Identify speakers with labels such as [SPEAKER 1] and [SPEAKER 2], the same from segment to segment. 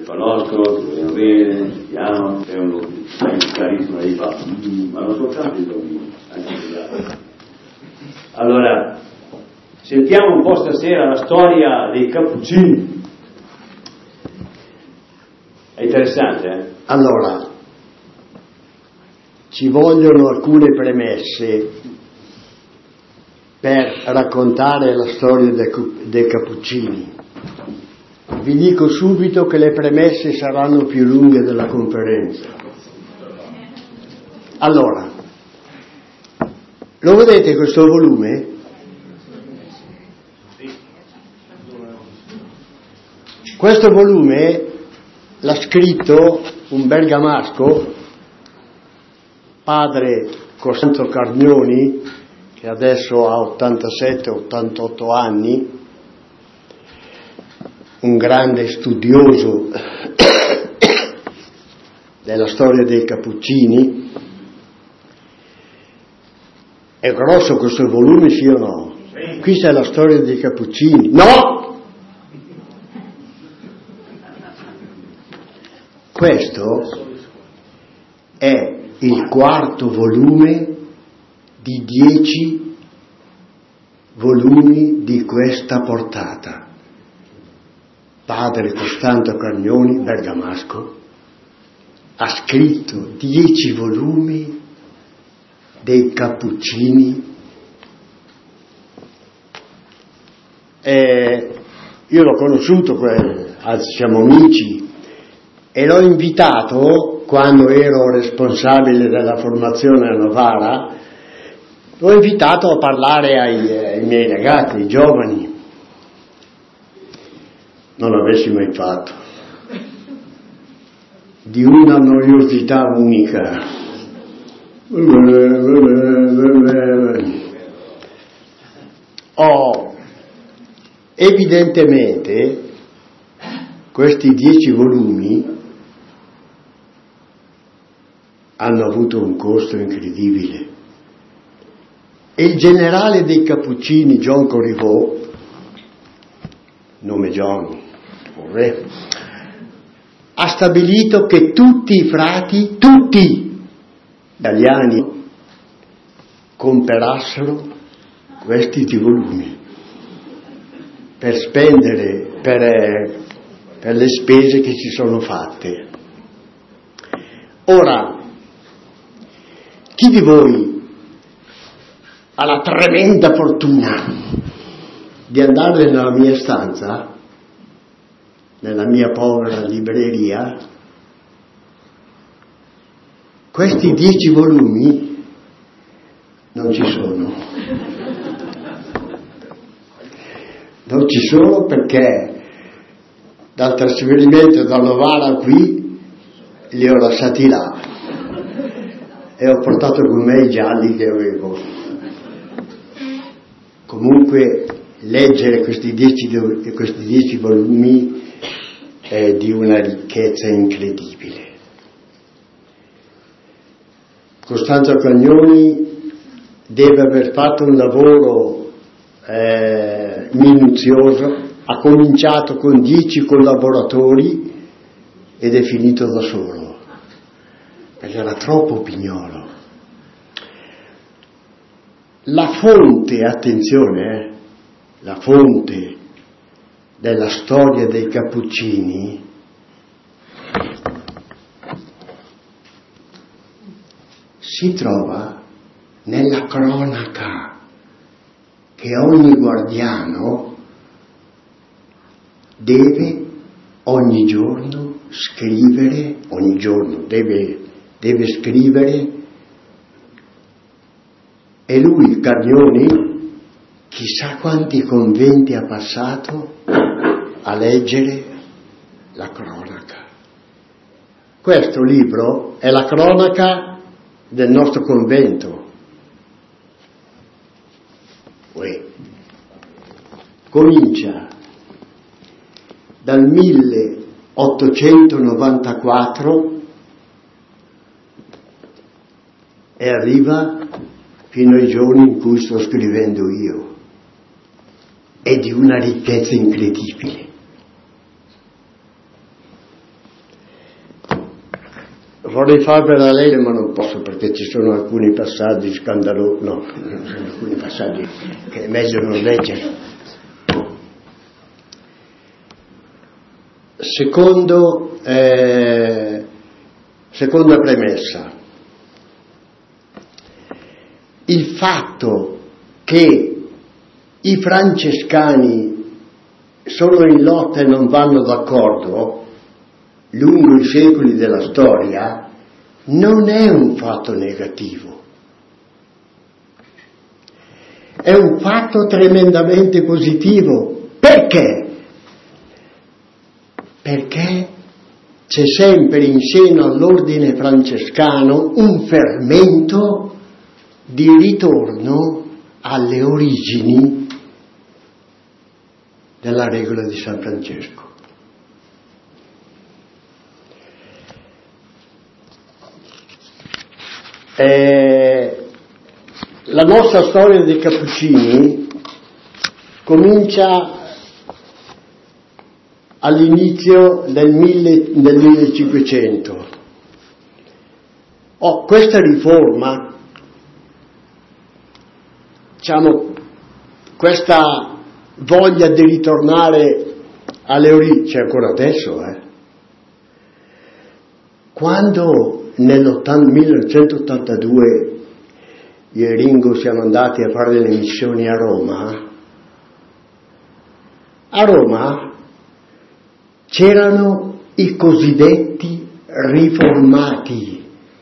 [SPEAKER 1] conosco, ti vogliono bene, ti amano, è un carisma di Papa, ma non soltanto i bambini, anche gli altri. Allora, sentiamo un po' stasera la storia dei Cappuccini. È interessante, eh?
[SPEAKER 2] Allora, ci vogliono alcune premesse per raccontare la storia dei Cappuccini. Vi dico subito che le premesse saranno più lunghe della conferenza. Allora, lo vedete questo volume? Questo volume l'ha scritto un bergamasco, padre Costanzo Cargnoni, che adesso ha 87-88 anni, un grande studioso della storia dei Cappuccini. È grosso questo volume, sì o no? Qui c'è la storia dei Cappuccini. No! Questo è il quarto volume di 10 volumi di questa portata. Padre Costanzo Cargnoni, bergamasco, ha scritto 10 volumi dei Cappuccini. Io l'ho conosciuto, siamo amici, e l'ho invitato, quando ero responsabile della formazione a Novara, l'ho invitato a parlare ai miei ragazzi, ai giovani. Non l'avessi mai fatto, di una noiosità unica. Evidentemente questi 10 volumi hanno avuto un costo incredibile, e il generale dei Cappuccini, John Corriveau, nome John, ha stabilito che tutti i frati, tutti italiani, comperassero questi volumi per spendere, per le spese che ci sono fatte. Ora, chi di voi ha la tremenda fortuna di andare nella mia stanza, nella mia povera libreria, questi 10 volumi non ci sono. Non ci sono perché dal trasferimento da Novara qui li ho lasciati là e ho portato con me i gialli che avevo. Comunque leggere questi 10 volumi è di una ricchezza incredibile. Costanzo Cargnoni deve aver fatto un lavoro minuzioso, ha cominciato con 10 collaboratori ed è finito da solo, perché era troppo pignolo. La fonte, attenzione, la fonte della storia dei Cappuccini si trova nella cronaca che ogni guardiano deve ogni giorno scrivere, deve scrivere, e lui, Cargnoni, chissà quanti conventi ha passato a leggere la cronaca. Questo libro è la cronaca del nostro convento. Comincia dal 1894 e arriva fino ai giorni in cui sto scrivendo io. È di una ricchezza incredibile. vorrei farvela lei, ma non posso perché ci sono alcuni passaggi scandalosi, no, alcuni passaggi che è meglio non leggere. Seconda premessa. Il fatto che i francescani sono in lotta e non vanno d'accordo lungo i secoli della storia non è un fatto negativo, è un fatto tremendamente positivo. Perché? Perché c'è sempre in seno all'ordine francescano un fermento di ritorno alle origini della regola di San Francesco. La nostra storia dei Cappuccini comincia all'inizio del 1500. Questa riforma, diciamo, questa voglia di ritornare alle origini c'è ancora adesso, Quando nel 1982 io e Ringo siamo andati a fare delle missioni a Roma c'erano i cosiddetti riformati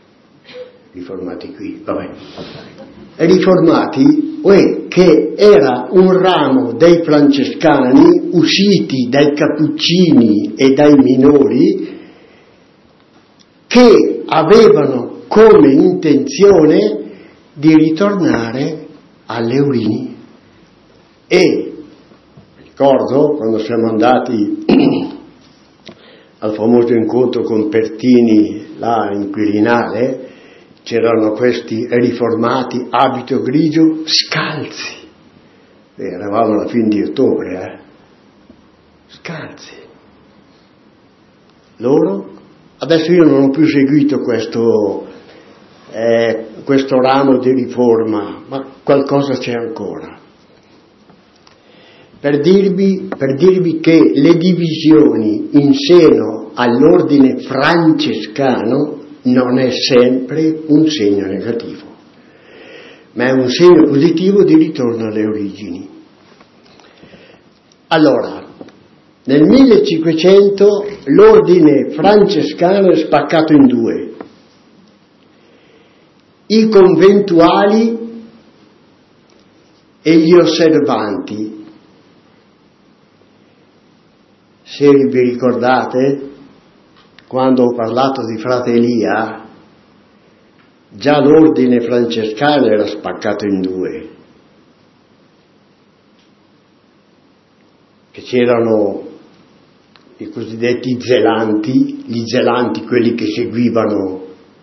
[SPEAKER 2] che era un ramo dei francescani usciti dai cappuccini e dai minori che avevano come intenzione di ritornare alle origini. E ricordo quando siamo andati al famoso incontro con Pertini là in Quirinale, c'erano questi riformati, abito grigio, scalzi. Eravamo alla fine di ottobre, scalzi. Loro, adesso io non ho più seguito questo ramo di riforma, ma qualcosa c'è ancora. Per dirvi che le divisioni in seno all'ordine francescano non è sempre un segno negativo, ma è un segno positivo di ritorno alle origini. Allora, nel 1500 l'ordine francescano è spaccato in due: i conventuali e gli osservanti. Se vi ricordate, quando ho parlato di frate Elia, già l'ordine francescano era spaccato in due, che c'erano i cosiddetti zelanti, gli zelanti, quelli che seguivano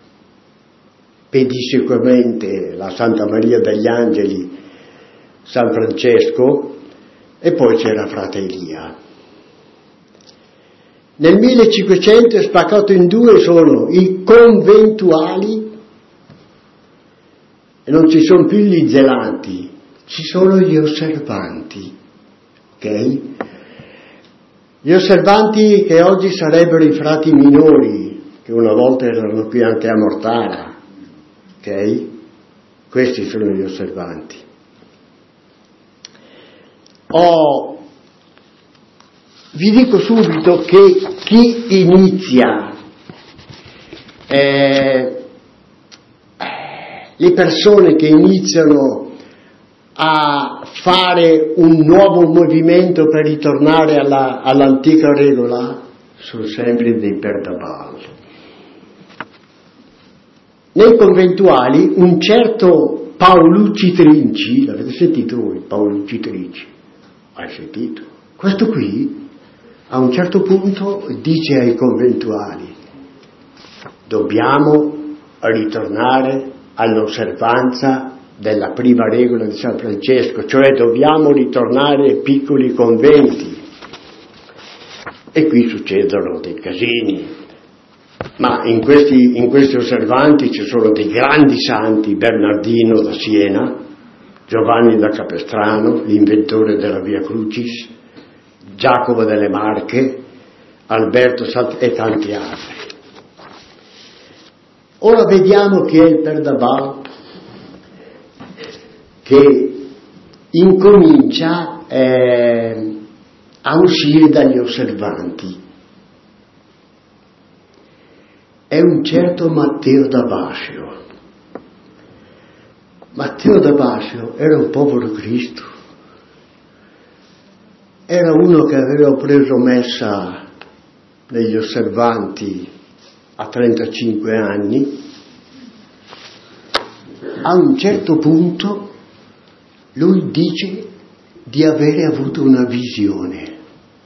[SPEAKER 2] pedissequamente la Santa Maria degli Angeli, San Francesco, e poi c'era frate Elia. Nel 1500 è spaccato in due, sono i conventuali e non ci sono più gli zelanti, ci sono gli osservanti, ok? Gli osservanti che oggi sarebbero i frati minori, che una volta erano qui anche a Mortara, ok? Questi sono gli osservanti. Vi dico subito che chi inizia, le persone che iniziano a fare un nuovo movimento per ritornare all'antica regola sono sempre dei perdabal. Nei conventuali un certo Paolucci Trinci, l'avete sentito voi, Paolucci Trinci? Hai sentito? Questo qui a un certo punto dice ai conventuali: dobbiamo ritornare all'osservanza della prima regola di San Francesco, cioè dobbiamo ritornare ai piccoli conventi. E qui succedono dei casini. Ma in questi osservanti ci sono dei grandi santi: Bernardino da Siena, Giovanni da Capestrano, l'inventore della Via Crucis, Giacomo delle Marche, Alberto e tanti altri. Ora vediamo chi è il Père Daval, che incomincia a uscire dagli osservanti. È un certo Matteo da Bascio. Matteo da Bascio era un povero Cristo, era uno che aveva preso messa negli osservanti a 35 anni. A un certo punto lui dice di avere avuto una visione,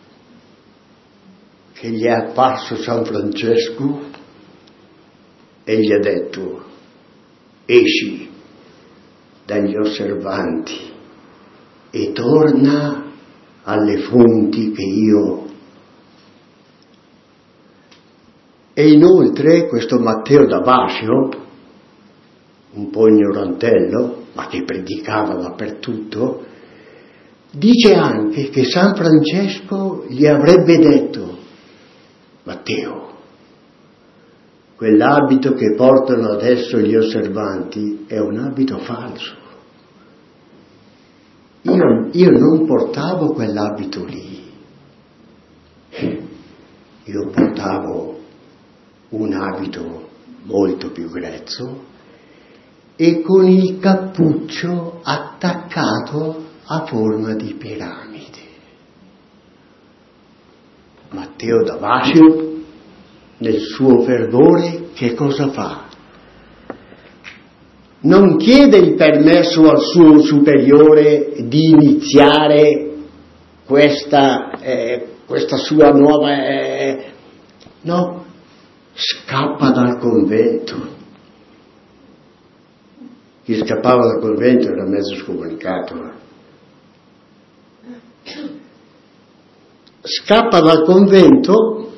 [SPEAKER 2] che gli è apparso San Francesco e gli ha detto: esci dagli osservanti e torna alle fonti che io. E inoltre questo Matteo da Bascio, un po' ignorantello, ma che predicava dappertutto, dice anche che San Francesco gli avrebbe detto: Matteo, quell'abito che portano adesso gli osservanti è un abito falso. Io non portavo quell'abito lì, io portavo un abito molto più grezzo e con il cappuccio attaccato a forma di piramide. Matteo da Bascio, nel suo fervore, che cosa fa? Non chiede il permesso al suo superiore di iniziare questa sua nuova... no, scappa dal convento. Chi scappava dal convento era mezzo scomunicato. Scappa dal convento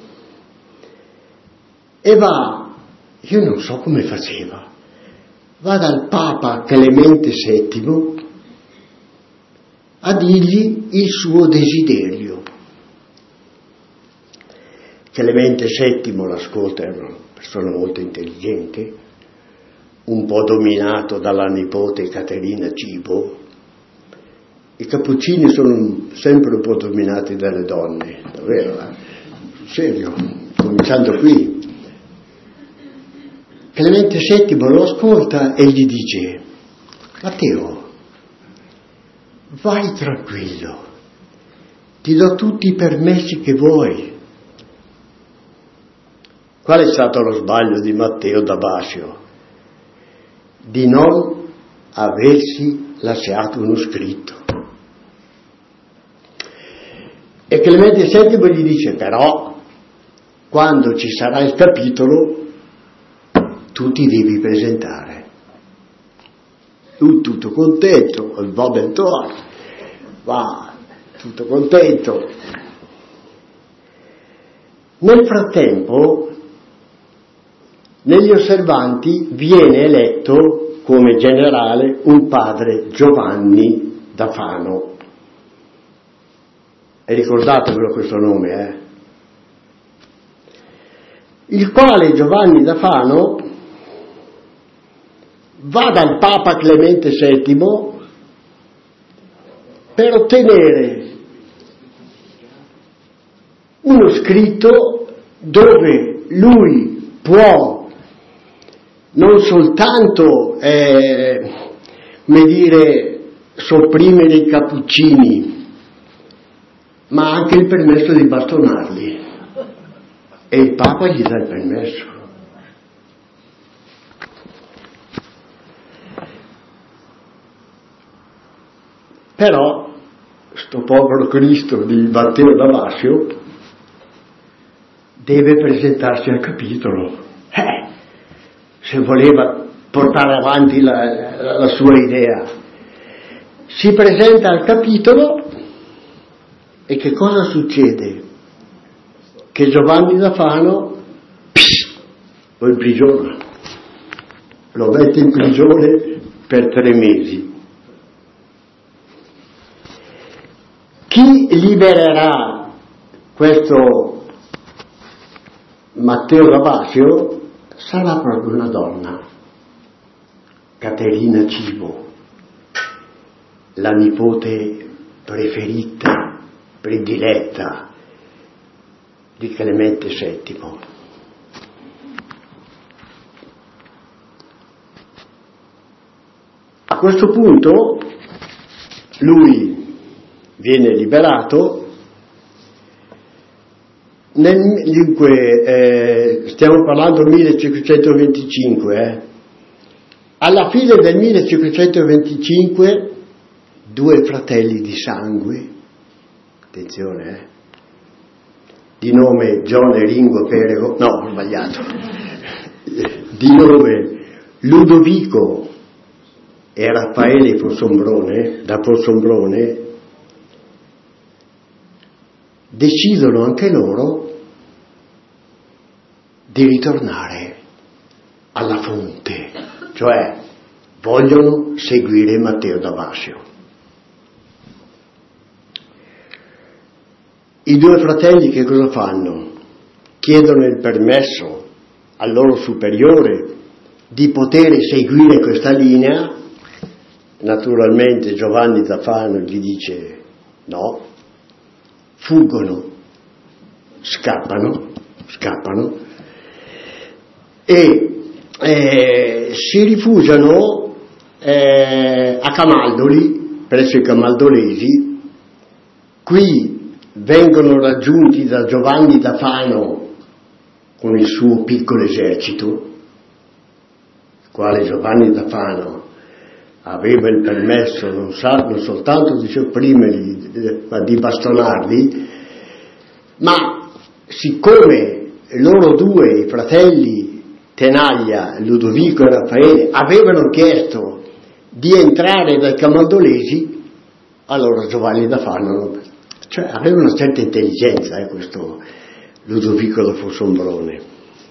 [SPEAKER 2] e va, io non so come faceva, va dal Papa Clemente VII a dirgli il suo desiderio. Clemente VII l'ascolta, era una persona molto intelligente, un po' dominato dalla nipote Caterina Cibo. I cappuccini sono sempre un po' dominati dalle donne, davvero, serio, cominciando qui. Clemente VII lo ascolta e gli dice: Matteo, vai tranquillo, ti do tutti i permessi che vuoi. Qual è stato lo sbaglio di Matteo da Bascio? Di non aversi lasciato uno scritto. E Clemente VII gli dice: però quando ci sarà il capitolo tu ti devi presentare. Lui tutto contento, il Vabentor, va, tutto contento. Nel frattempo, negli osservanti viene eletto come generale un padre Giovanni da Fano. E ricordatevelo questo nome, il quale Giovanni da Fano va dal Papa Clemente VII per ottenere uno scritto dove lui può non soltanto sopprimere i cappuccini, ma anche il permesso di bastonarli, e il Papa gli dà il permesso. Però sto povero Cristo di Matteo da Bascio deve presentarsi al capitolo, se voleva portare avanti la sua idea. Si presenta al capitolo e che cosa succede? Che Giovanni da Fano lo imprigiona, lo mette in prigione per 3 mesi. Chi libererà questo Matteo da Basio sarà proprio una donna, Caterina Cibo, la nipote preferita, prediletta di Clemente VII. A questo punto lui viene liberato. Stiamo parlando del 1525. Alla fine del 1525 2 fratelli di sangue, attenzione, di nome John e Ringo Perego, no, ho sbagliato, di nome Ludovico e Raffaele da Fossombrone, decidono anche loro di ritornare alla fonte, cioè vogliono seguire Matteo da Basio. I 2 fratelli che cosa fanno? Chiedono il permesso al loro superiore di poter seguire questa linea. Naturalmente Giovanni da Fano gli dice no, fuggono, scappano e si rifugiano a Camaldoli, presso i camaldolesi. Qui vengono raggiunti da Giovanni da Fano con il suo piccolo esercito, il quale Giovanni da Fano aveva il permesso non soltanto di sopprimerli, ma di bastonarli, ma siccome loro 2, i fratelli Tenaglia, Ludovico e Raffaele, avevano chiesto di entrare dai camaldolesi, allora Giovanni da Fano, cioè aveva una certa intelligenza, questo Ludovico da Fossombrone.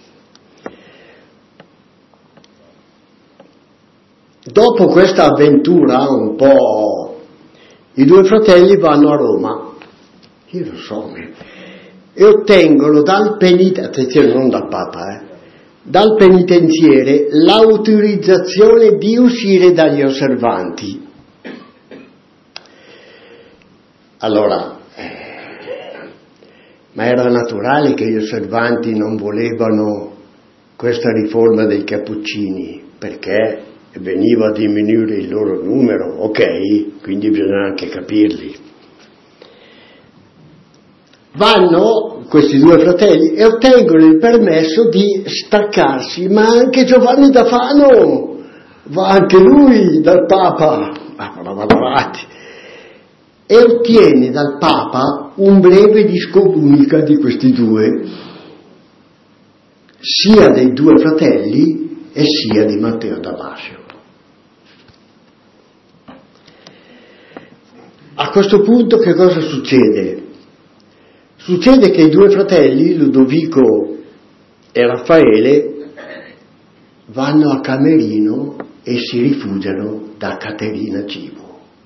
[SPEAKER 2] Dopo questa avventura un po', i 2 fratelli vanno a Roma, io lo so, e ottengono dal attenzione, non dal Papa, dal penitenziere l'autorizzazione di uscire dagli osservanti. Allora, ma era naturale che gli osservanti non volevano questa riforma dei Cappuccini, perché veniva a diminuire il loro numero, ok, quindi bisogna anche capirli. Vanno questi 2 fratelli e ottengono il permesso di staccarsi, ma anche Giovanni da Fano va anche lui dal Papa, vado avanti, e ottiene dal Papa un breve di scomunica di questi 2, sia dei 2 fratelli e sia di Matteo da Basio. A questo punto che cosa succede? Succede che i 2 fratelli, Ludovico e Raffaele, vanno a Camerino e si rifugiano da Caterina Cibo.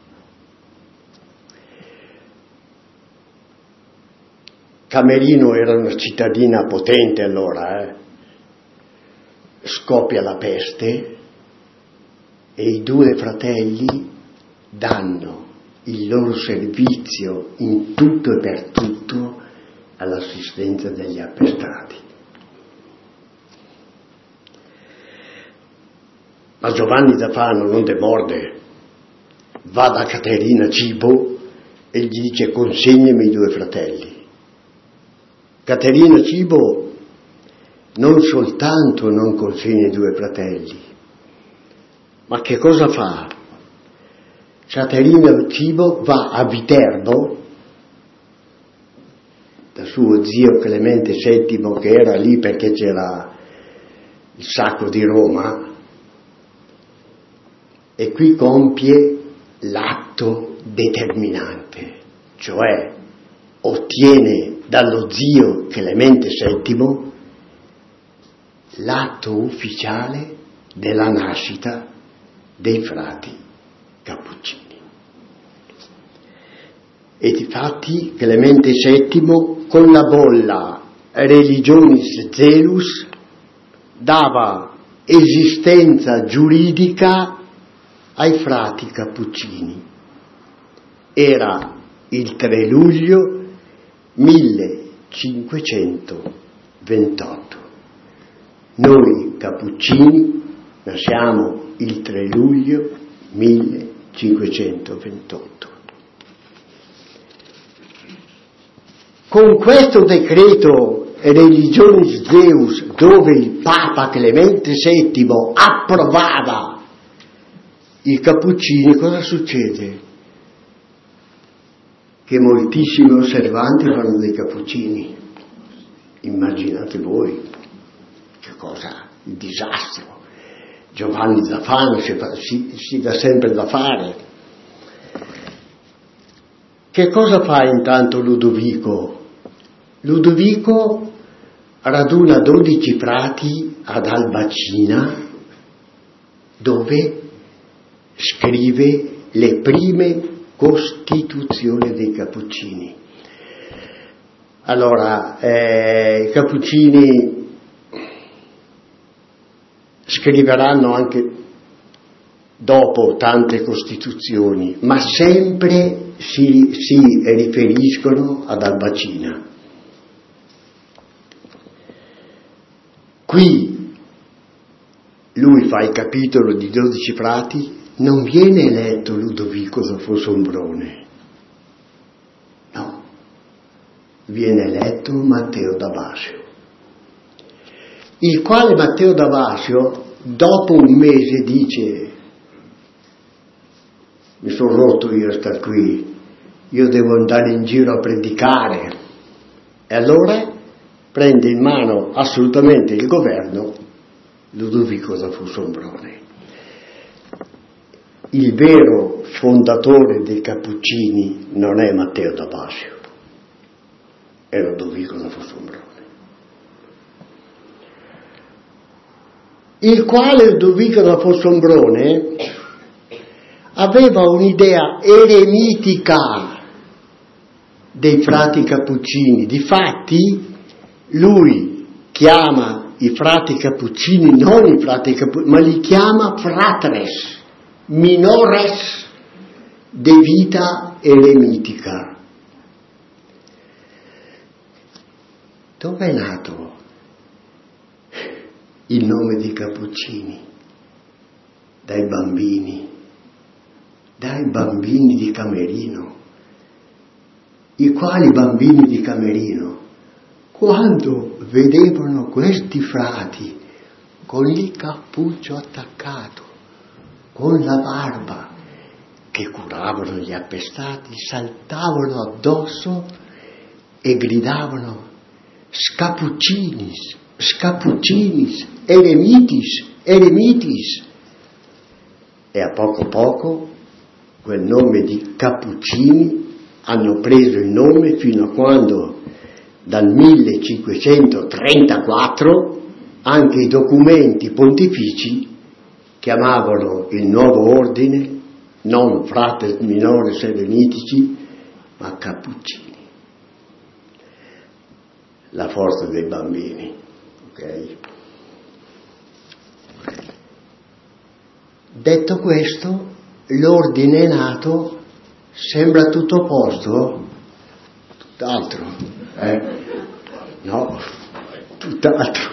[SPEAKER 2] Camerino era una cittadina potente allora, Scoppia la peste e i 2 fratelli danno il loro servizio in tutto e per tutto all'assistenza degli appestati. Ma Giovanni da Fano non demorde, va da Caterina Cibo e gli dice: consegnami i 2 fratelli. Caterina Cibo non soltanto non consegna i 2 fratelli, ma che cosa fa? Caterina Cibo va a Viterbo da suo zio Clemente VII, che era lì perché c'era il sacco di Roma, e qui compie l'atto determinante, cioè ottiene dallo zio Clemente VII l'atto ufficiale della nascita dei frati cappuccini. E difatti Clemente VII, con la bolla Religionis Zelus, dava esistenza giuridica ai frati cappuccini. Era il 3 luglio 1528. Noi cappuccini nasciamo il 3 luglio 1528. Con questo decreto Religionis Deus, dove il Papa Clemente VII approvava i cappuccini, cosa succede? Che moltissimi osservanti fanno dei cappuccini. Immaginate voi che cosa, il disastro. Giovanni da Fano si dà sempre da fare. Che cosa fa intanto Ludovico? Ludovico raduna 12 frati ad Albacina, dove scrive le prime costituzioni dei cappuccini. Allora, i cappuccini scriveranno anche dopo tante costituzioni, ma sempre si riferiscono ad Albacina. Qui lui fa il capitolo di 12 frati, non viene eletto Ludovico da Fossombrone, no, viene eletto Matteo da Basio, il quale Matteo da Basio dopo un mese dice: mi sono rotto io a star qui, io devo andare in giro a predicare, e allora prende in mano assolutamente il governo Ludovico da Fossombrone. Il vero fondatore dei Cappuccini non è Matteo da Basio, è Ludovico da Fossombrone, il quale Ludovico da Fossombrone aveva un'idea eremitica dei frati Cappuccini. Difatti lui chiama i frati Cappuccini, non i frati Cappuccini, ma li chiama fratres, minores de vita eremitica. Dove è nato il nome di Cappuccini? Dai bambini di Camerino. I quali bambini di Camerino, quando vedevano questi frati con il cappuccio attaccato, con la barba, che curavano gli appestati, saltavano addosso e gridavano: Scappuccinis, Scappuccinis, eremitis, eremitis. E a poco quel nome di Cappuccini hanno preso il nome fino a quando dal 1534 anche i documenti pontifici chiamavano il nuovo ordine non fratres minores eremitici, ma Cappuccini. La forza dei bambini, ok? Detto questo, l'ordine è nato, sembra tutto a posto? Tutt'altro, No, tutt'altro.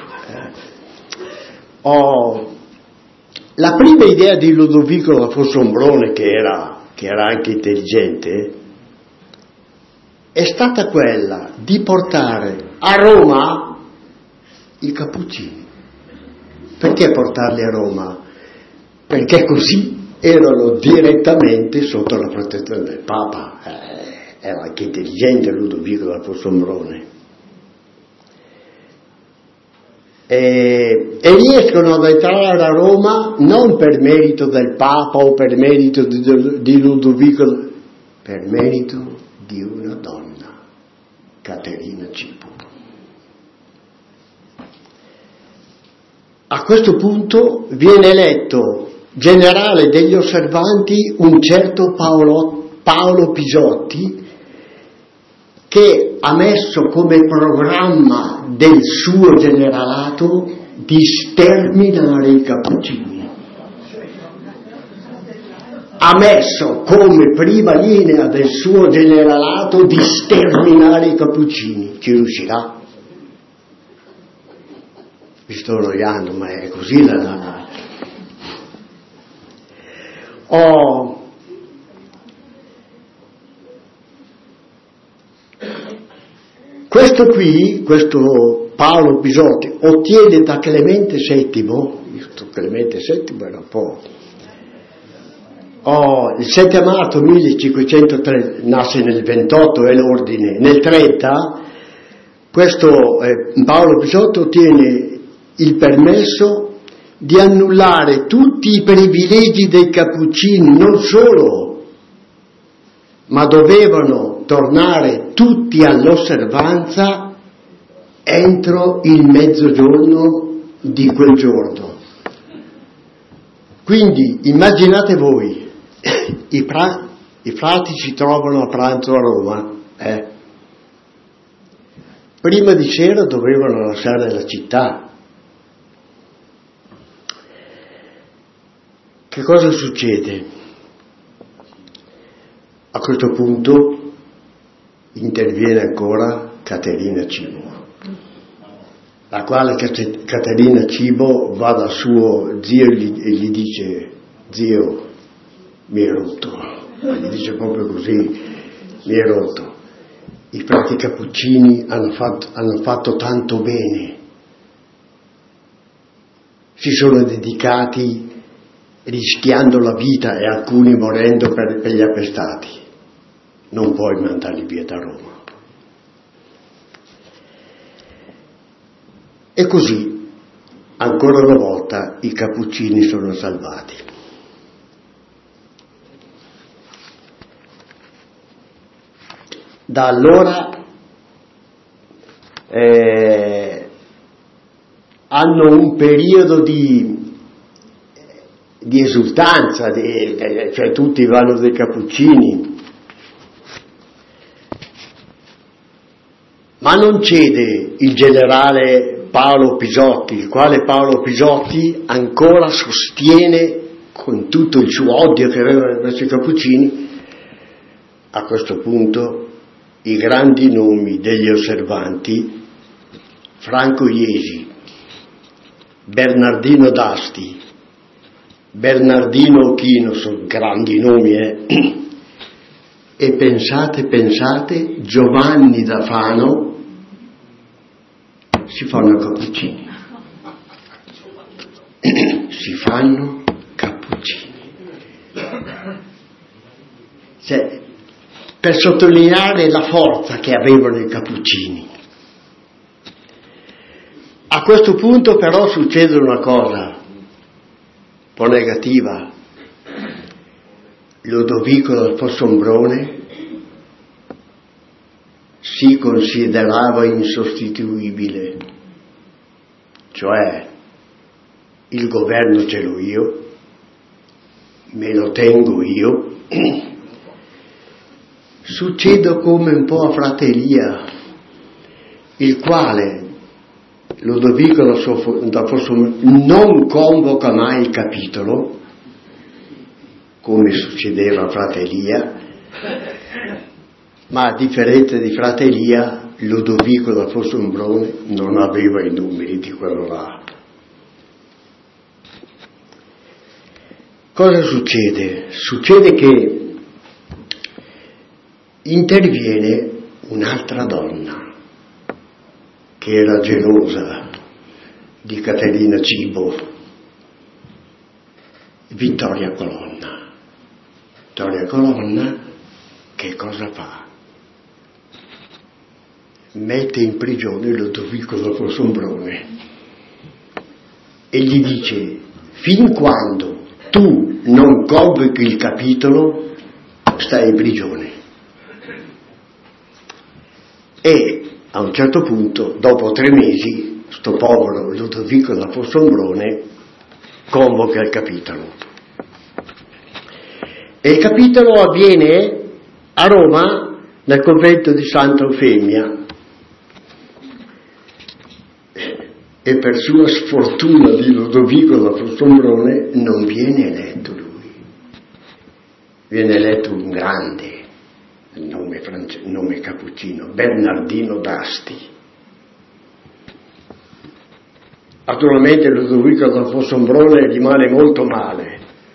[SPEAKER 2] La prima idea di Ludovico da Fossombrone, che era anche intelligente, è stata quella di portare a Roma i Cappuccini. Perché portarli a Roma? Perché così erano direttamente sotto la protezione del Papa. Era anche intelligente Ludovico da Fossombrone. E riescono ad entrare a Roma non per merito del Papa o per merito di Ludovico, per merito di una donna, Caterina Cipu. a questo punto viene eletto generale degli osservanti un certo Paolo Pisotti, che ha messo come programma del suo generalato di sterminare i cappuccini. Ha messo come prima linea del suo generalato di sterminare i cappuccini. Ci riuscirà? Mi sto annoiando, ma è così la... Questo Paolo Pisotti ottiene da Clemente VII, Clemente VII era un po'... il 7 marzo 1503, nasce nel 28, è l'ordine, nel 30, questo Paolo Pisotti ottiene il permesso di annullare tutti i privilegi dei cappuccini, non solo, ma dovevano tornare tutti all'osservanza entro il mezzogiorno di quel giorno. Quindi immaginate voi, i frati si trovano a pranzo a Roma, prima di sera dovevano lasciare la città. Che cosa succede? A questo punto interviene ancora Caterina Cibo, la quale Caterina Cibo va dal suo zio e gli dice: zio, mi è rotto, gli dice proprio così, mi è rotto, i frati cappuccini hanno fatto tanto bene, si sono dedicati rischiando la vita e alcuni morendo per gli appestati, non puoi mandarli via da Roma. E così, ancora una volta, i cappuccini sono salvati. Da allora hanno un periodo di esultanza, cioè tutti vanno dei cappuccini, ma non cede il generale Paolo Pisotti, il quale Paolo Pisotti ancora sostiene con tutto il suo odio che aveva verso i cappuccini. A questo punto i grandi nomi degli osservanti, Franco Iesi, Bernardino d'Asti, Bernardino Ochino, sono grandi nomi, e pensate, Giovanni da Fano si fanno cappuccini. Si fanno cappuccini. Cioè, per sottolineare la forza che avevano i cappuccini. A questo punto però succede una cosa un po' negativa. Lodovico da Fossombrone si considerava insostituibile, cioè il governo ce l'ho io, me lo tengo io. Succede come un po' a Fratellia, il quale Lodovico da Fossombrone non convoca mai il capitolo, come succedeva a Fratellia, ma a differenza di Fratellia, Lodovico da Fossombrone non aveva i numeri di quello là. Cosa succede? Succede che interviene un'altra donna che era gelosa di Caterina Cibo, Vittoria Colonna. Vittoria Colonna che cosa fa? Mette in prigione Lodovico da Fossombrone e gli dice: fin quando tu non convochi il capitolo stai in prigione. E a un certo punto, dopo 3 mesi, sto povero Ludovico da Fossombrone convoca il capitolo. E il capitolo avviene a Roma, nel convento di Santa Eufemia, e per sua sfortuna di Ludovico da Fossombrone non viene eletto lui, viene eletto un grande, nome cappuccino, Bernardino d'Asti. Naturalmente Ludovico da Fossombrone rimane molto male,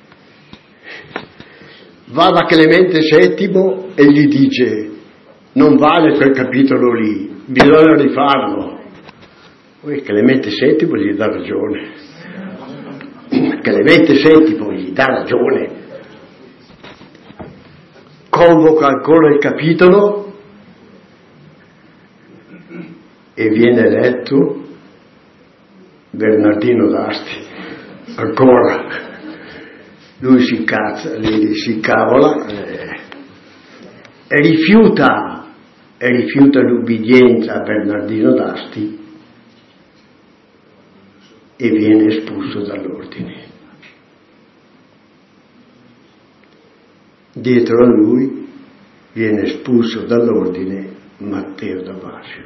[SPEAKER 2] va da Clemente VII e gli dice: non vale quel capitolo lì, bisogna rifarlo. Poi Clemente VII gli dà ragione. Clemente VII gli dà ragione. Convoca ancora il capitolo e viene eletto Bernardino d'Asti. Ancora. Lui si incazza, si incavola e rifiuta l'ubbidienza a Bernardino d'Asti e viene espulso dall'ordine. Dietro a lui viene espulso dall'ordine Matteo da Basio.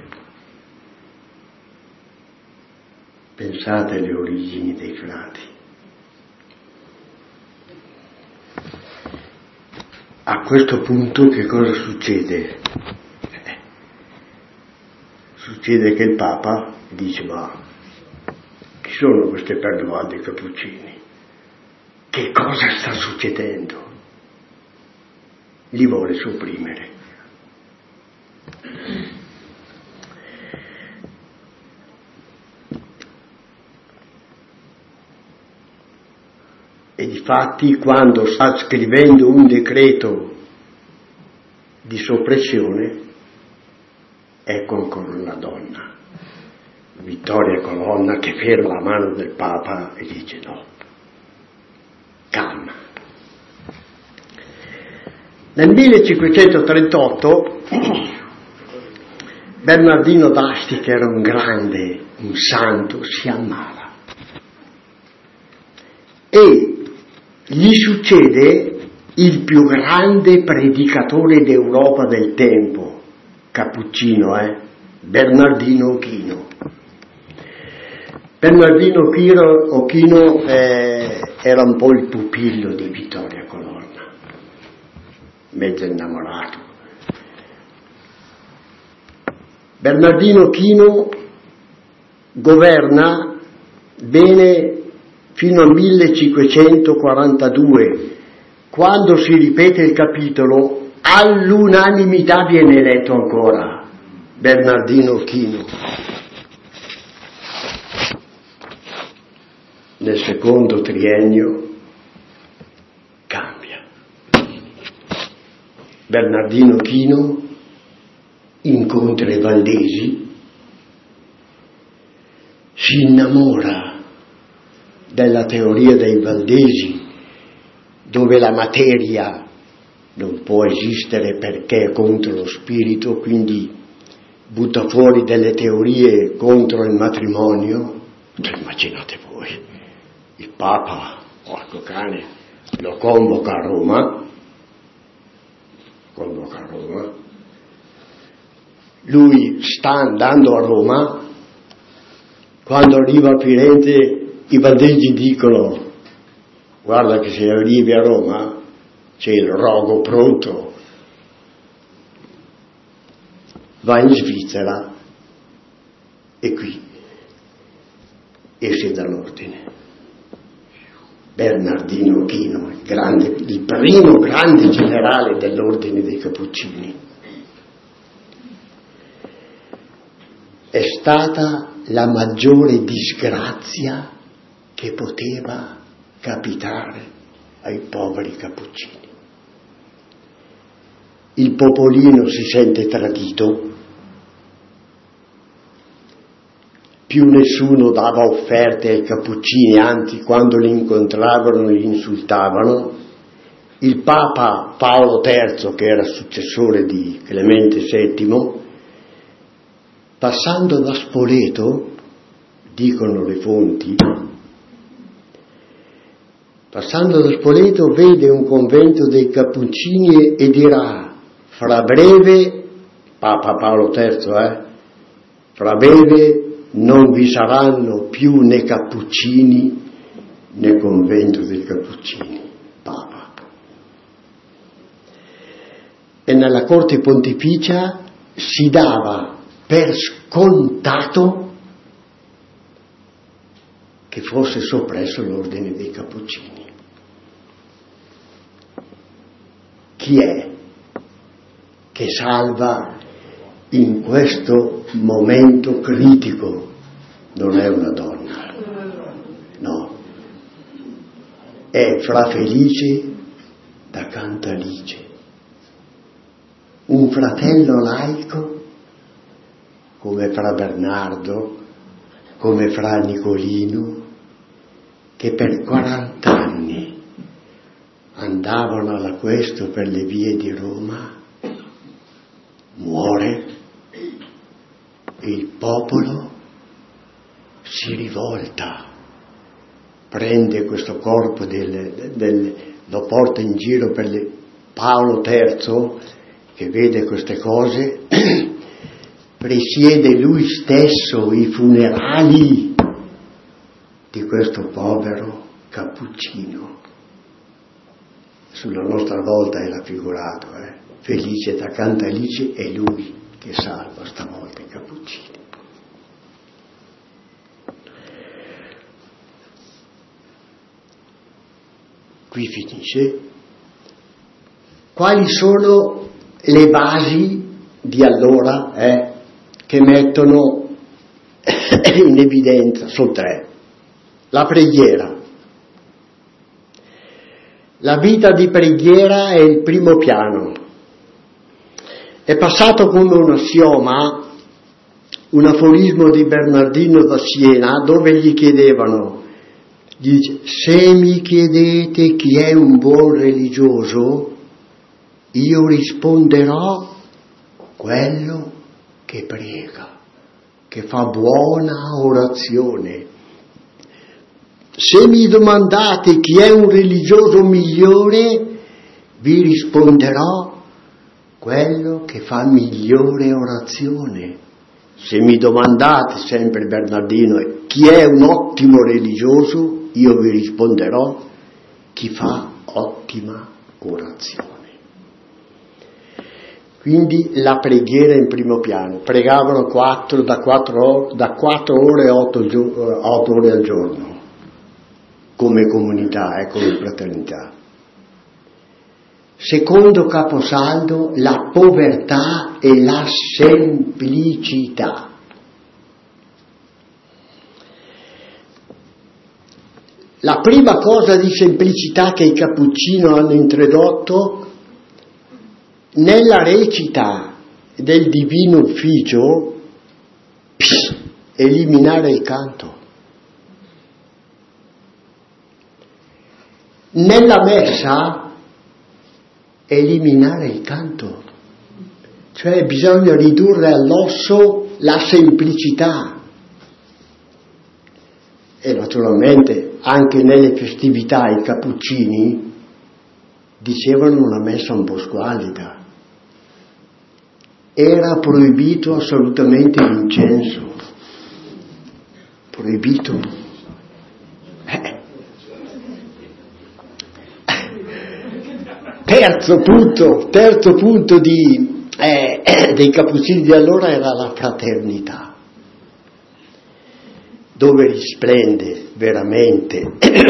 [SPEAKER 2] Pensate alle origini dei frati. A questo punto che cosa succede? Succede che il Papa dice: ma chi sono queste perdoade cappuccini? Che cosa sta succedendo? Li vuole sopprimere. E difatti quando sta scrivendo un decreto di soppressione, ecco ancora una donna, Vittoria Colonna, che ferma la mano del Papa e dice: no, calma. Nel 1538 Bernardino d'Asti, che era un grande, un santo, si ammala e gli succede il più grande predicatore d'Europa del tempo, cappuccino, Bernardino Ochino. Bernardino Ochino era un po' il pupillo di Vittoria Colonna, mezzo innamorato. Bernardino Ochino governa bene fino al 1542, quando si ripete il capitolo, all'unanimità viene eletto ancora Bernardino Ochino. Nel secondo triennio cambia. Bernardino Ochino incontra i Valdesi, si innamora della teoria dei Valdesi, dove la materia non può esistere perché è contro lo spirito, quindi butta fuori delle teorie contro il matrimonio. Cioè, immaginate voi, il Papa, porco cane, lo convoca a Roma, lui sta andando a Roma, quando arriva a Firenze i Valdesi dicono: guarda che se arrivi a Roma c'è il rogo pronto. Va in Svizzera e qui esce dall'ordine. Bernardino Ochino, il primo grande generale dell'ordine dei Cappuccini. È stata la maggiore disgrazia che poteva capitare ai poveri cappuccini. Il popolino si sente tradito, più nessuno dava offerte ai cappuccini, anzi quando li incontravano li insultavano. Il Papa Paolo III, che era successore di Clemente VII, passando da Spoleto, dicono le fonti, passando da Spoleto vede un convento dei Cappuccini e dirà: fra breve, Papa Paolo III, fra breve non vi saranno più né Cappuccini né convento dei Cappuccini, Papa. E nella corte pontificia si dava per scontato che fosse soppresso l'ordine dei Cappuccini. Chi è che salva in questo momento critico? Non è una donna, no, è Fra Felice da Cantalice, un fratello laico come Fra Bernardo, come Fra Nicolino, che per 40 anni andavano alla questo per le vie di Roma, muore e il popolo si rivolta, prende questo corpo, lo porta in giro per Paolo III, che vede queste cose, presiede lui stesso i funerali di questo povero cappuccino. Sulla nostra volta è raffigurato, Felice da Cantalice è lui che salva stavolta i cappuccini. Qui finisce. Quali sono le basi di allora che mettono in evidenza? Sono 3. La preghiera. La vita di preghiera è il primo piano. È passato come un assioma un aforismo di Bernardino da Siena, dove gli chiedevano, dice: se mi chiedete chi è un buon religioso, io risponderò quello che prega, che fa buona orazione. Se mi domandate chi è un religioso migliore, vi risponderò quello che fa migliore orazione. Se mi domandate, sempre Bernardino, chi è un ottimo religioso, io vi risponderò chi fa ottima orazione. Quindi la preghiera in primo piano. Pregavano da 4 ore a 8 ore al giorno, come comunità, come fraternità. Secondo caposaldo, la povertà e la semplicità. La prima cosa di semplicità che i Cappuccini hanno introdotto nella recita del Divino Ufficio, eliminare il canto. Nella messa, eliminare il canto, cioè bisogna ridurre all'osso la semplicità. E naturalmente anche nelle festività i Cappuccini dicevano una messa un po' squallida. Era proibito assolutamente l'incenso, proibito. Terzo punto dei Cappuccini di allora era la fraternità, dove risplende veramente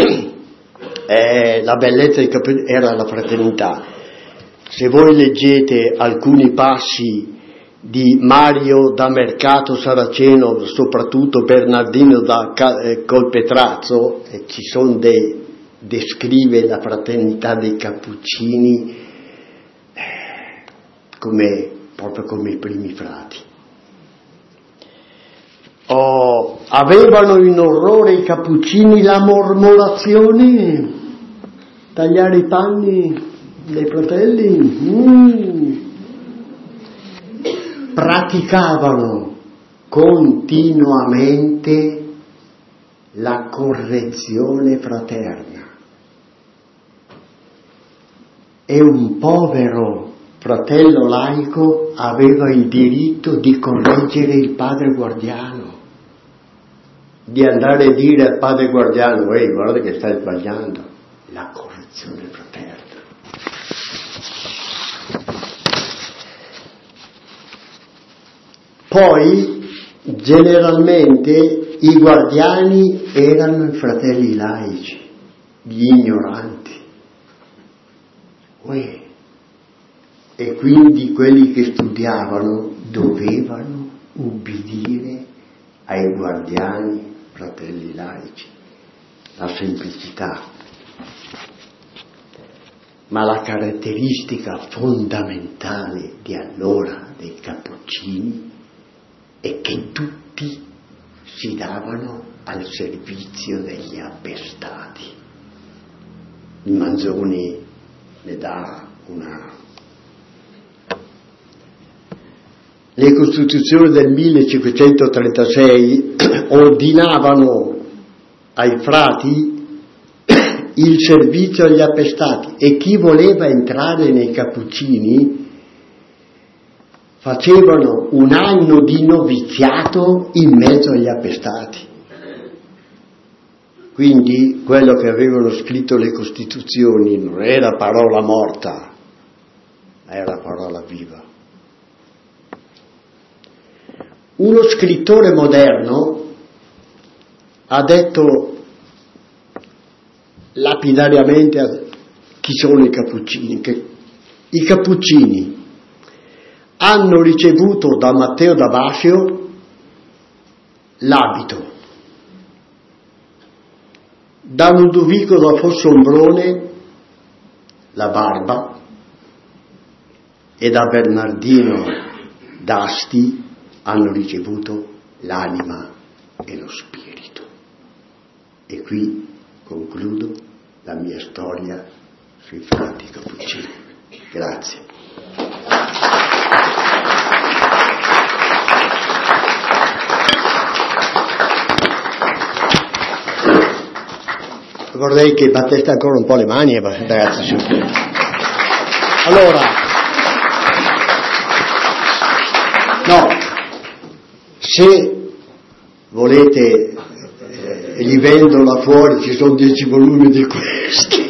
[SPEAKER 2] la bellezza dei Cappuccini, era la fraternità. Se voi leggete alcuni passi di Mario da Mercato Saraceno, soprattutto Bernardino da Colpetrazzo, ci sono descrive la fraternità dei Cappuccini proprio come i primi frati. Avevano in orrore i Cappuccini la mormorazione, tagliare i panni dei fratelli. Praticavano continuamente la correzione fraterna. E un povero fratello laico aveva il diritto di correggere il padre guardiano, di andare a dire al padre guardiano: ehi, guarda che stai sbagliando. La correzione fraterna. Poi generalmente i guardiani erano i fratelli laici, gli ignoranti. E quindi quelli che studiavano dovevano ubbidire ai guardiani fratelli laici. La semplicità. Ma la caratteristica fondamentale di allora dei cappuccini è che tutti si davano al servizio degli appestati. Il Manzoni ne dà una. Le Costituzioni del 1536 ordinavano ai frati il servizio agli appestati, e chi voleva entrare nei cappuccini facevano un anno di noviziato in mezzo agli appestati. Quindi quello che avevano scritto le Costituzioni non era parola morta, ma era parola viva. Uno scrittore moderno ha detto lapidariamente chi sono i cappuccini, che i cappuccini hanno ricevuto da Matteo da Basio l'abito, da Ludovico da Fossombrone la barba e da Bernardino d'Asti hanno ricevuto l'anima e lo spirito. E qui concludo la mia storia sui frati cappuccini. Grazie. Vorrei che batteste ancora un po' le mani, ragazzi. Su. Allora, no, se volete, li vendo là fuori, ci sono 10 volumi di questi.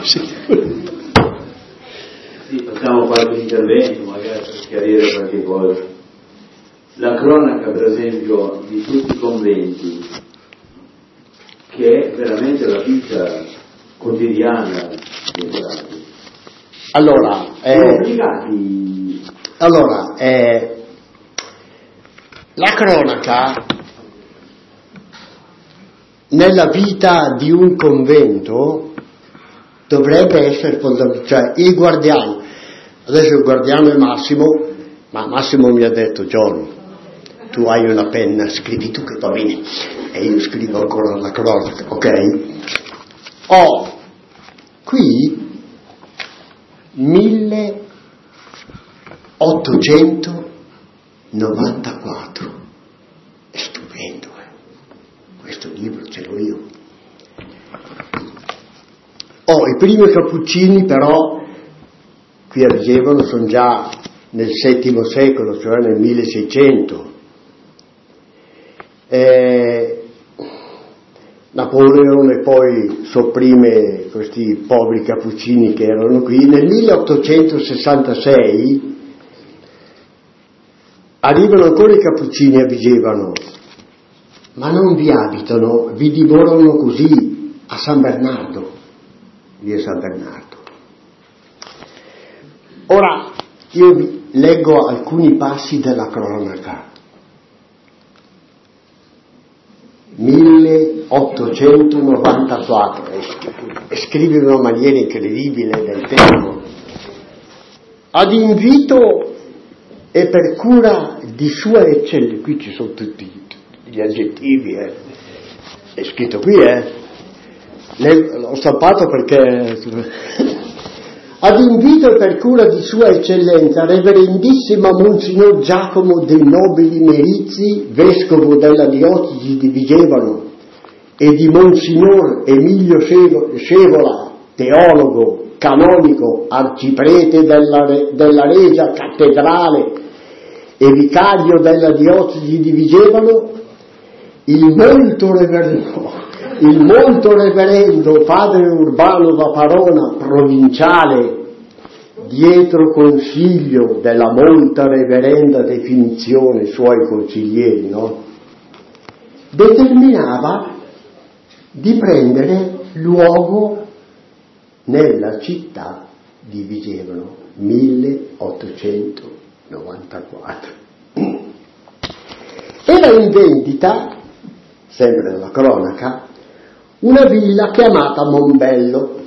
[SPEAKER 1] Sì, facciamo qualche intervento, magari per chiarire qualche cosa. La cronaca, per esempio, di tutti i conventi, che è veramente la vita quotidiana dei frati.
[SPEAKER 2] Allora, la cronaca nella vita di un convento dovrebbe essere fondamentale. Cioè, i guardiani, adesso il guardiano è Massimo, ma Massimo mi ha detto: John, tu hai una penna, scrivi tu che va bene, e io scrivo ancora la cronaca, ok? Qui 1894, è stupendo, questo libro ce l'ho io. I primi cappuccini però qui a Vigevano sono già nel VII secolo, cioè nel 1600. Napoleone poi sopprime questi poveri cappuccini che erano qui. Nel 1866 arrivano ancora i cappuccini a Vigevano, ma non vi abitano, vi dimorano così a San Bernardo, via San Bernardo. Ora io vi leggo alcuni passi della cronaca. 1894, e scrive in una maniera incredibile del tempo. Ad invito e per cura di sua eccellenza, qui ci sono tutti gli aggettivi, è scritto qui, l'ho stampato perché ad invito e per cura di sua eccellenza reverendissima Monsignor Giacomo dei Nobili Merizzi, vescovo della diocesi di Vigevano, e di Monsignor Emilio Scevola, teologo, canonico, arciprete della Regia Cattedrale e vicario della diocesi di Vigevano, il molto reverendo padre Urbano da Parona, provinciale, dietro consiglio della molta reverenda definizione suoi consiglieri, no? Determinava di prendere luogo nella città di Vigevano, 1894. Era in vendita, sempre nella cronaca, una villa chiamata Mombello,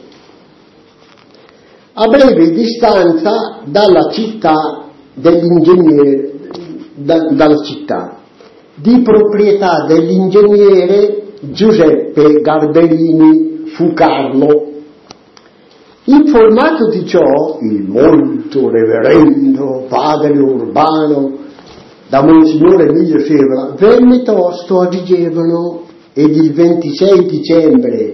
[SPEAKER 2] a breve distanza dalla città dell'ingegnere, dalla città, di proprietà dell'ingegnere Giuseppe Garberini Fucarlo. Informato di ciò, il molto reverendo padre Urbano da Monsignore Emilio Scevola venne tosto a Vigevano ed il 26 dicembre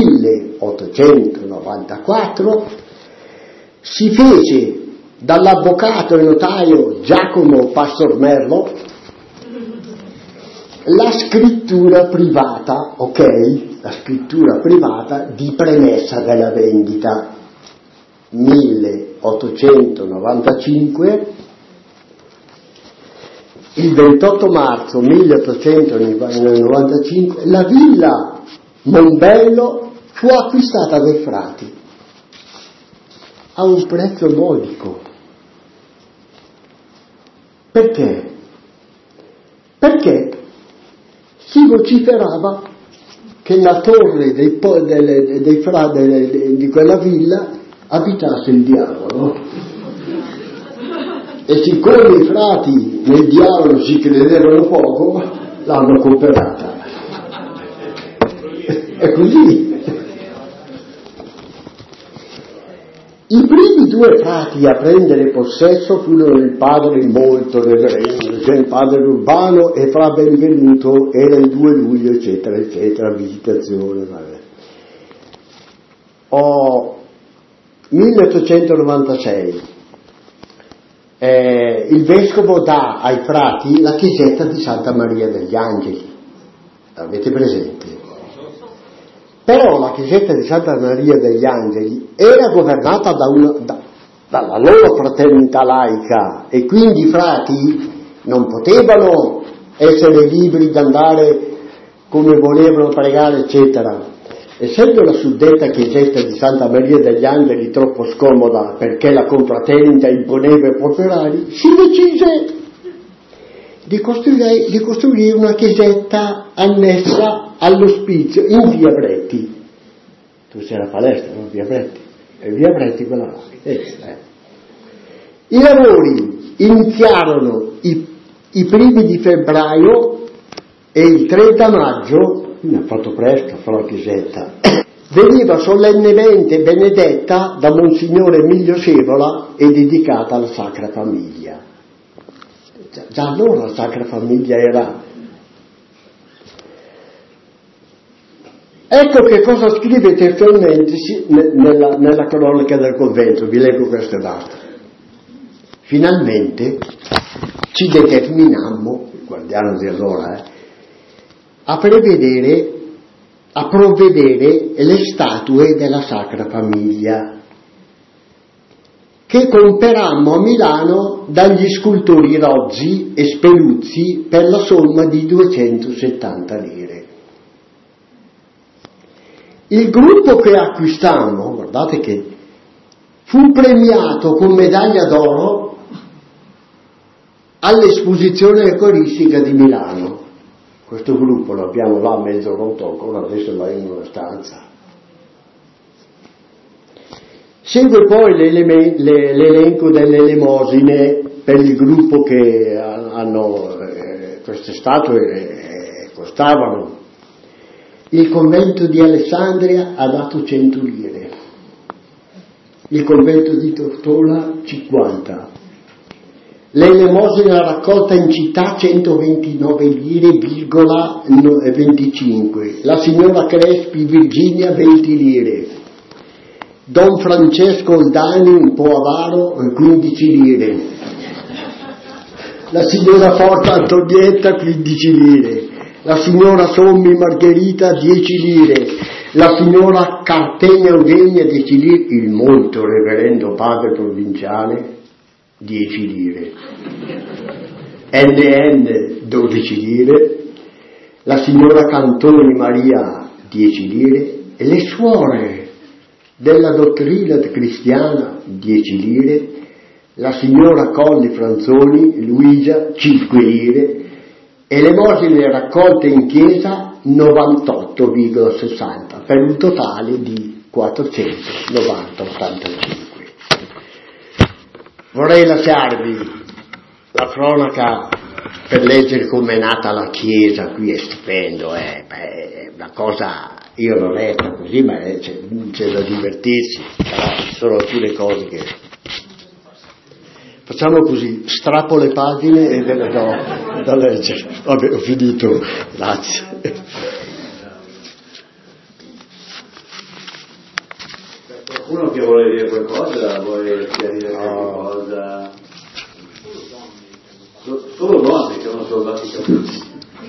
[SPEAKER 2] 1894 si fece dall'avvocato e notaio Giacomo Pastormello la scrittura privata, la scrittura privata di premessa della vendita. 1895, il 28 marzo 1895 la villa Mombello fu acquistata dai frati a un prezzo modico. Perché? Perché si vociferava che la torre di quella villa abitasse il diavolo, e siccome i frati nel diavolo si credevano poco, l'hanno comprata. È così. I primi due frati a prendere possesso furono il padre molto reverendo, cioè il padre Urbano, e fra Benvenuto era il 2 luglio, eccetera, eccetera, visitazione, vabbè. 1896 il vescovo dà ai frati la chiesetta di Santa Maria degli Angeli, l'avete presente? Però la chiesetta di Santa Maria degli Angeli era governata dalla loro fraternità laica, e quindi i frati non potevano essere liberi di andare come volevano pregare, eccetera. Essendo la suddetta chiesetta di Santa Maria degli Angeli troppo scomoda perché la confraternita imponeva ai popolari, si decise di costruire una chiesetta annessa all'ospizio in via Bretti. Tu sei la palestra, no? Via Bretti. È via Bretti quella là. I lavori iniziarono i primi di febbraio e il 30 maggio, ne ha fatto presto, fa la chiesetta, veniva solennemente benedetta da Monsignore Emilio Scevola e dedicata alla Sacra Famiglia. Già allora la Sacra Famiglia era... Ecco che cosa scrive testualmente nella cronaca del convento, vi leggo questo e basta. Finalmente ci determinammo, guardiamo di allora, a provvedere le statue della Sacra Famiglia, che comperammo a Milano dagli scultori Rozzi e Speluzzi per la somma di 270 lire. Il gruppo che acquistammo, guardate che fu premiato con medaglia d'oro all'esposizione eucaristica di Milano. Questo gruppo lo abbiamo là mezzo rotto ancora, adesso va in una stanza. Segue poi l'elenco delle elemosine per il gruppo che hanno queste statue costavano. Il convento di Alessandria ha dato 100 lire, il convento di Tortola 50, l'elemosina raccolta in città 129 lire,25, la signora Crespi Virginia 20 lire, Don Francesco Oldani un po' avaro 15 lire, la signora Forza Antonietta 15 lire, la signora Sommi Margherita 10 lire, la signora Cartegna Eugenia 10 lire, il molto reverendo padre provinciale 10 lire, NN 12 lire, la signora Cantoni Maria 10 lire e le suore della dottrina cristiana 10 lire, la signora Colli Franzoni Luigia 5 lire e le elemosine raccolte in chiesa 98,60 per un totale di 490,85. Vorrei lasciarvi la cronaca per leggere com'è nata la chiesa, qui è stupendo, è una cosa, io l'ho letta così, ma c'è da divertirsi, però ci sono alcune cose che... Facciamo così, strappo le pagine e ve le do da leggere. Vabbè, ho finito, grazie.
[SPEAKER 1] Qualcuno che vuole dire qualcosa, vuole chiarire qualcosa? Solo donne che hanno soldato i capelli.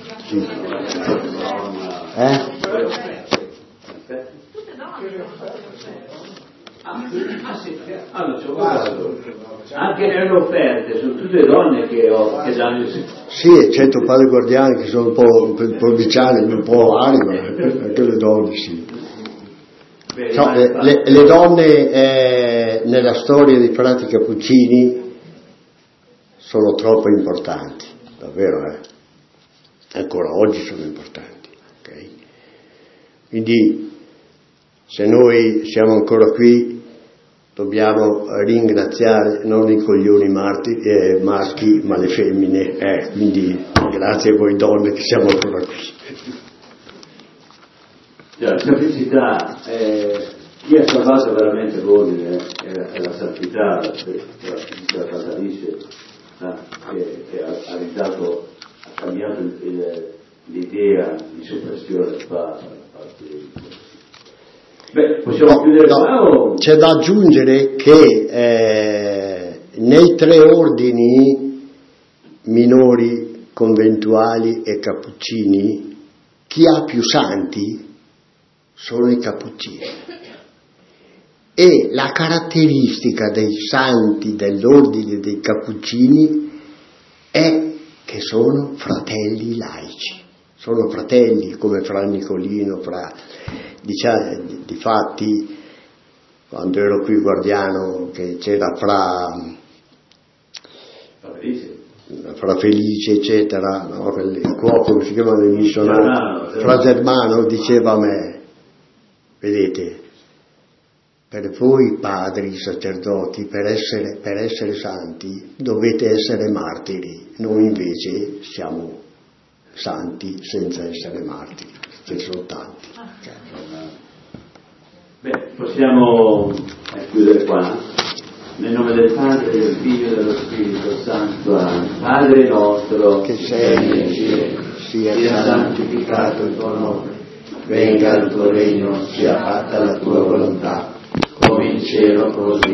[SPEAKER 1] Anche nelle offerte sono tutte donne che danno il...
[SPEAKER 2] Sì, eccetto padre Guardiani che sono un po' provvinciali, un po' anima, anche le donne sì. No, le donne nella storia dei frati cappuccini sono troppo importanti, davvero, ancora oggi sono importanti, okay? Quindi se noi siamo ancora qui dobbiamo ringraziare non i coglioni maschi ma le femmine, quindi grazie a voi donne che siamo ancora qui.
[SPEAKER 1] La semplicità, chi ha salvato veramente l'ordine è la santità, la fatalisce, che ha cambiato l'idea di soppressione del Papa. Beh, possiamo chiudere qua o...
[SPEAKER 2] C'è da aggiungere che nei 3 ordini minori, conventuali e cappuccini, chi ha più santi sono i cappuccini. E la caratteristica dei santi dell'ordine dei cappuccini è che sono fratelli laici, sono fratelli come fra Nicolino, difatti quando ero qui guardiano che c'era fra Felice eccetera, no? Il cuoco che si chiama il missionario fra Germano diceva a me: vedete, per voi padri sacerdoti per essere santi dovete essere martiri, noi invece siamo santi senza essere martiri, ce ne sono tanti.
[SPEAKER 1] Beh, possiamo chiudere qua. Nel nome del Padre, del Figlio e dello Spirito Santo. Padre nostro
[SPEAKER 2] che sei nel cielo, sia santificato il tuo nome, venga il tuo regno, sia fatta la tua volontà, come in cielo così